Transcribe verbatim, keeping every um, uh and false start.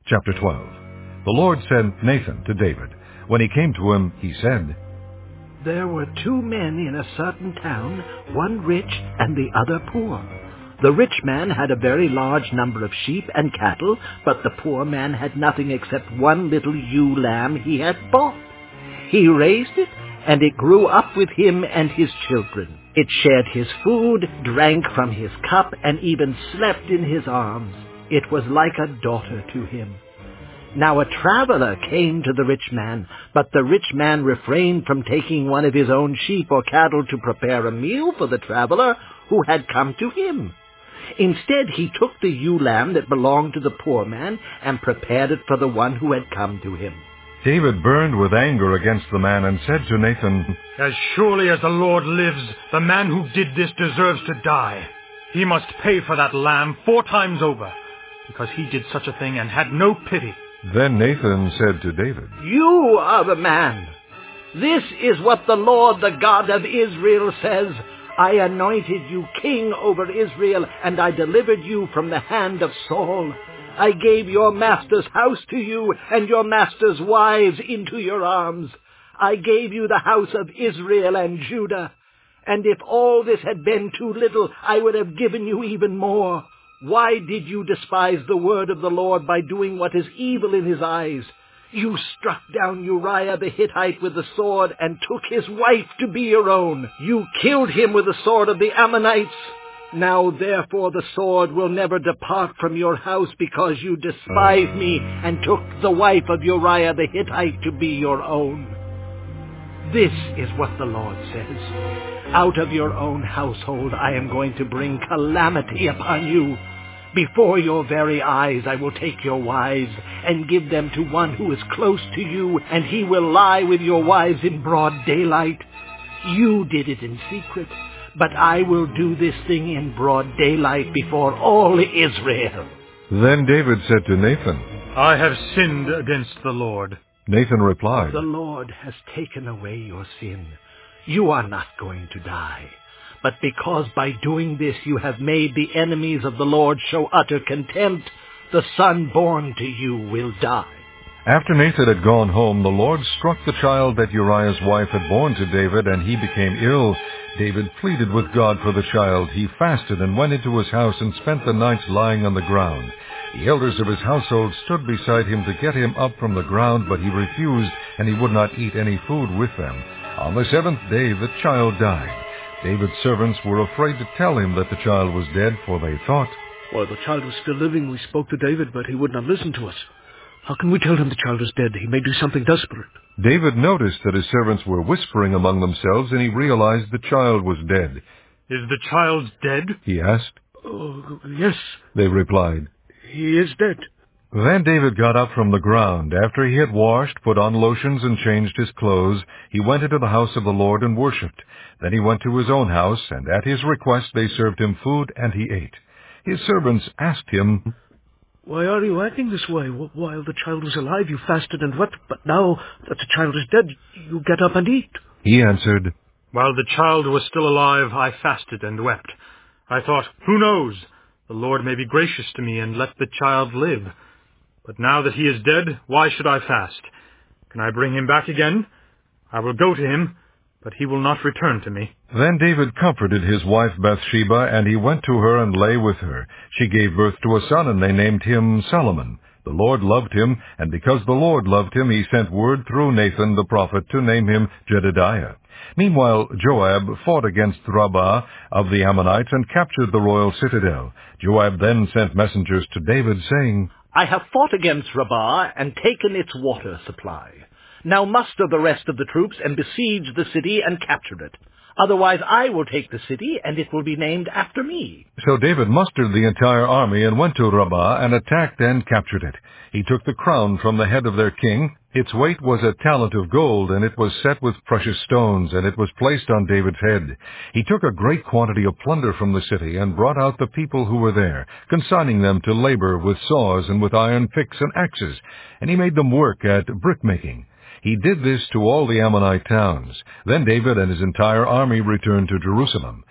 Chapter twelve. The Lord sent Nathan to David. When he came to him, he said, There were two men in a certain town, one rich and the other poor. The rich man had a very large number of sheep and cattle, but the poor man had nothing except one little ewe lamb he had bought. He raised it, and it grew up with him and his children. It shared his food, drank from his cup, and even slept in his arms. It was like a daughter to him. Now a traveler came to the rich man, but the rich man refrained from taking one of his own sheep or cattle to prepare a meal for the traveler who had come to him. Instead, he took the ewe lamb that belonged to the poor man and prepared it for the one who had come to him. David burned with anger against the man and said to Nathan, As surely as the Lord lives, the man who did this deserves to die. He must pay for that lamb four times over, because he did such a thing and had no pity. Then Nathan said to David, You are the man. This is what the Lord, the God of Israel, says. I anointed you king over Israel, and I delivered you from the hand of Saul. I gave your master's house to you, and your master's wives into your arms. I gave you the house of Israel and Judah. And if all this had been too little, I would have given you even more. Why did you despise the word of the Lord by doing what is evil in his eyes? You struck down Uriah the Hittite with the sword and took his wife to be your own. You killed him with the sword of the Ammonites. Now therefore the sword will never depart from your house, because you despised me and took the wife of Uriah the Hittite to be your own. This is what the Lord says. Out of your own household I am going to bring calamity upon you. Before your very eyes I will take your wives and give them to one who is close to you, and he will lie with your wives in broad daylight. You did it in secret, but I will do this thing in broad daylight before all Israel. Then David said to Nathan, I have sinned against the Lord. Nathan replied, The Lord has taken away your sin. You are not going to die. But because by doing this you have made the enemies of the Lord show utter contempt, the son born to you will die. After Nathan had gone home, the Lord struck the child that Uriah's wife had borne to David, and he became ill. David pleaded with God for the child. He fasted and went into his house and spent the nights lying on the ground. The elders of his household stood beside him to get him up from the ground, but he refused, and he would not eat any food with them. On the seventh day the child died. David's servants were afraid to tell him that the child was dead, for they thought, While the child was still living, we spoke to David, but he would not listen to us. How can we tell him the child is dead? He may do something desperate. David noticed that his servants were whispering among themselves, and he realized the child was dead. Is the child dead? He asked. Oh, yes, They replied. He is dead. Then David got up from the ground. After he had washed, put on lotions, and changed his clothes, he went into the house of the Lord and worshipped. Then he went to his own house, and at his request they served him food, and he ate. His servants asked him, Why are you acting this way? While the child was alive, you fasted and wept, but now that the child is dead, you get up and eat. He answered, While the child was still alive, I fasted and wept. I thought, who knows? The Lord may be gracious to me and let the child live. But now that he is dead, why should I fast? Can I bring him back again? I will go to him, but he will not return to me. Then David comforted his wife Bathsheba, and he went to her and lay with her. She gave birth to a son, and they named him Solomon. The Lord loved him, and because the Lord loved him, he sent word through Nathan the prophet to name him Jedidiah. Meanwhile, Joab fought against Rabbah of the Ammonites and captured the royal citadel. Joab then sent messengers to David, saying, I have fought against Rabbah and taken its water supply. Now muster the rest of the troops and besiege the city and capture it. Otherwise I will take the city, and it will be named after me. So David mustered the entire army and went to Rabbah and attacked and captured it. He took the crown from the head of their king. Its weight was a talent of gold, and it was set with precious stones, and it was placed on David's head. He took a great quantity of plunder from the city and brought out the people who were there, consigning them to labor with saws and with iron picks and axes, and he made them work at brickmaking. He did this to all the Ammonite towns. Then David and his entire army returned to Jerusalem.